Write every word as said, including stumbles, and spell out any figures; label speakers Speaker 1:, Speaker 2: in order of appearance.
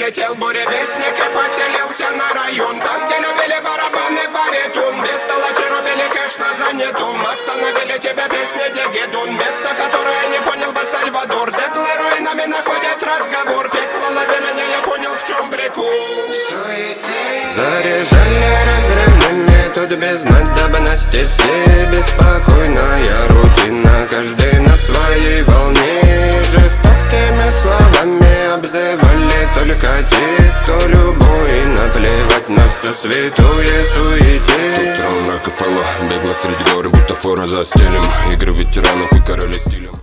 Speaker 1: Прилетел буревестник и поселился на район, там, где любили барабаны, баритун. Без толочи рубили кэш на занятум. Остановили тебя песни Дигидун. Место, которое не понял бы Сальвадор. Дебла руинами находят разговор. Пекло, лови меня, я понял, в чем прикол.
Speaker 2: Заряжали разрывными, тут без надобности. Все беспокойная рутина, каждый на своей волне. Жестокими словами обзывали только тех, кто любой. Наплевать на все святое суете.
Speaker 3: Тут трон Рокфеллера, бегло среди горы, бутафора за стилем. Игры ветеранов и короли стилем.